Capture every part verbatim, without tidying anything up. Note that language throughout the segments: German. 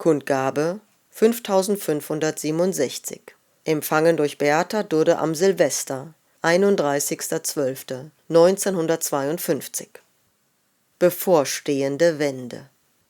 Kundgabe fünftausendfünfhundertsiebenundsechzig. Empfangen durch Beata Dudde am Silvester, einunddreißigster zwölfter neunzehnhundertzweiundfünfzig. Bevorstehende Wende.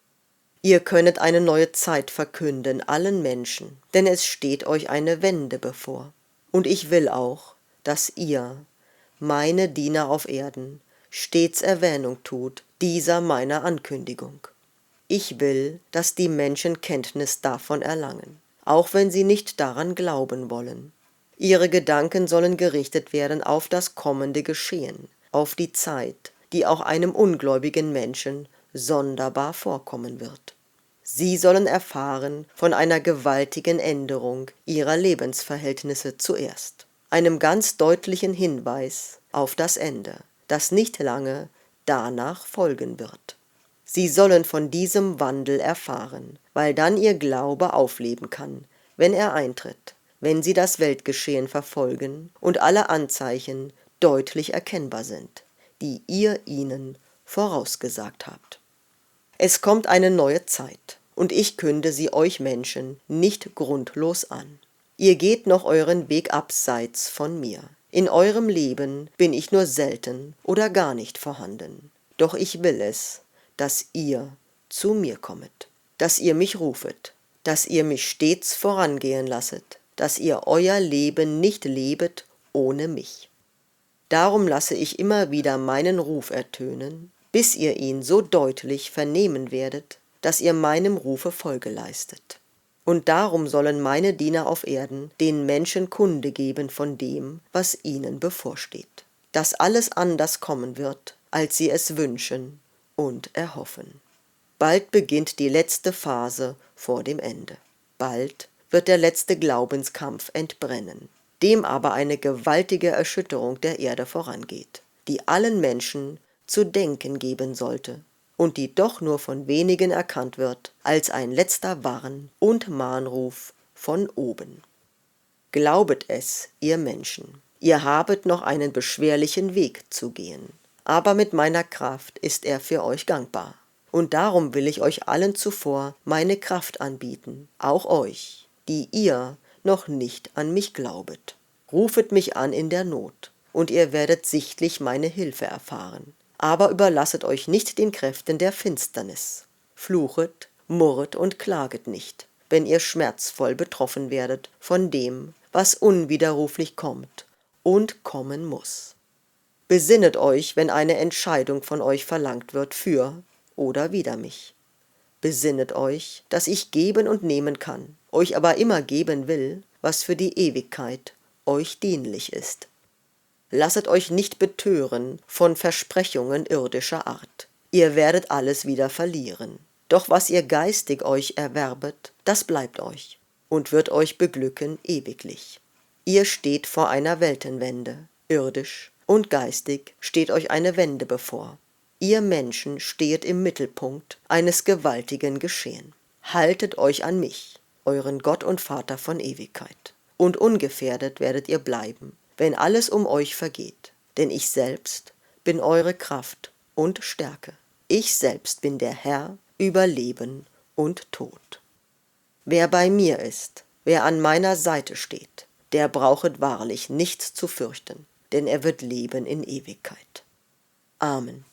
Ihr könnet eine neue Zeit verkünden allen Menschen, denn es steht euch eine Wende bevor. Und ich will auch, dass ihr, meine Diener auf Erden, stets Erwähnung tut dieser meiner Ankündigung. Ich will, dass die Menschen Kenntnis davon erlangen, auch wenn sie nicht daran glauben wollen. Ihre Gedanken sollen gerichtet werden auf das kommende Geschehen, auf die Zeit, die auch einem ungläubigen Menschen sonderbar vorkommen wird. Sie sollen erfahren von einer gewaltigen Änderung ihrer Lebensverhältnisse zuerst, einem ganz deutlichen Hinweis auf das Ende, das nicht lange danach folgen wird. Sie sollen von diesem Wandel erfahren, weil dann ihr Glaube aufleben kann, wenn er eintritt, wenn sie das Weltgeschehen verfolgen und alle Anzeichen deutlich erkennbar sind, die ihr ihnen vorausgesagt habt. Es kommt eine neue Zeit, und ich künde sie euch Menschen nicht grundlos an. Ihr geht noch euren Weg abseits von mir. In eurem Leben bin ich nur selten oder gar nicht vorhanden. Doch ich will es, dass ihr zu mir kommet, dass ihr mich rufet, dass ihr mich stets vorangehen lasset, dass ihr euer Leben nicht lebet ohne mich. Darum lasse ich immer wieder meinen Ruf ertönen, bis ihr ihn so deutlich vernehmen werdet, dass ihr meinem Rufe Folge leistet. Und darum sollen meine Diener auf Erden den Menschen Kunde geben von dem, was ihnen bevorsteht, dass alles anders kommen wird, als sie es wünschen und erhoffen. Bald beginnt die letzte Phase vor dem Ende. Bald wird der letzte Glaubenskampf entbrennen, dem aber eine gewaltige Erschütterung der Erde vorangeht, die allen Menschen zu denken geben sollte und die doch nur von wenigen erkannt wird als ein letzter Warn- und Mahnruf von oben. Glaubet es, ihr Menschen, ihr habet noch einen beschwerlichen Weg zu gehen, aber mit meiner Kraft ist er für euch gangbar. Und darum will ich euch allen zuvor meine Kraft anbieten, auch euch, die ihr noch nicht an mich glaubet. Rufet mich an in der Not, und ihr werdet sichtlich meine Hilfe erfahren. Aber überlasset euch nicht den Kräften der Finsternis. Fluchet, murret und klaget nicht, wenn ihr schmerzvoll betroffen werdet von dem, was unwiderruflich kommt und kommen muss. Besinnet euch, wenn eine Entscheidung von euch verlangt wird für oder wider mich. Besinnet euch, dass ich geben und nehmen kann, euch aber immer geben will, was für die Ewigkeit euch dienlich ist. Lasset euch nicht betören von Versprechungen irdischer Art. Ihr werdet alles wieder verlieren. Doch was ihr geistig euch erwerbet, das bleibt euch und wird euch beglücken ewiglich. Ihr steht vor einer Weltenwende, irdisch und geistig steht euch eine Wende bevor. Ihr Menschen steht im Mittelpunkt eines gewaltigen Geschehen. Haltet euch an mich, euren Gott und Vater von Ewigkeit, und ungefährdet werdet ihr bleiben, wenn alles um euch vergeht, denn ich selbst bin eure Kraft und Stärke. Ich selbst bin der Herr über Leben und Tod. Wer bei mir ist, wer an meiner Seite steht, der brauchet wahrlich nichts zu fürchten, denn er wird leben in Ewigkeit. Amen.